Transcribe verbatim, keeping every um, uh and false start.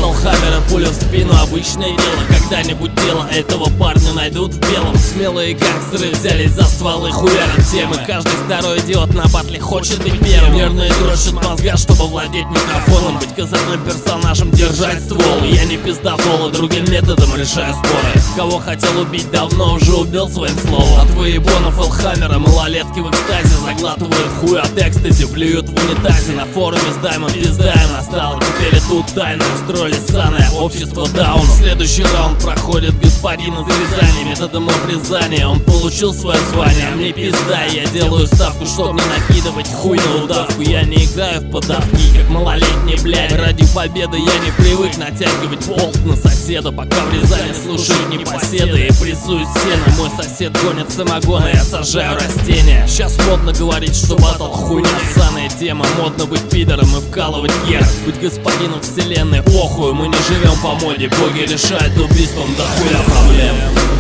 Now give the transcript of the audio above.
Батл Хаммера, пуля в спину, обычное дело. Когда-нибудь дело этого парня найдут в белом. Смелые гангстеры взялись за стволы, хуярят темы. Каждый второй идиот на батле хочет быть первым. Нервные дрожат мозга, чтобы владеть микрофоном, быть козырным персонажем, держать ствол. Я не пиздобол, другим методом решаю споры. Кого хотел убить, давно уже убил своим словом. От воебонов Элхаммера малолетки в экстазе заглатывают хуй от экстази, плюют в унитазе. На форуме с Даймом пиздаем настало. Теперь и тут тайно устроили ссаное общество даунов. Следующий раунд проходит господин из Рязани. Методом обрезания он получил свое звание. А мне пизда, и я делаю ставку, чтоб не накидывать хуй на удавку. Я не играю в подавки, как малолетний блядь. Ради победы я не привык натягивать болт на соседа. Пока в Рязани слушают непоседы и прессуют сено. Мой сосед гонит самогон, а я сажаю растения. Сейчас модно говорить, что батл хуйня, ссаная тема. Модно быть пидором и вкалывать гер. Быть господином вселенной, похуй, мы не живем по моде. Боги решают убийством до хуя проблем.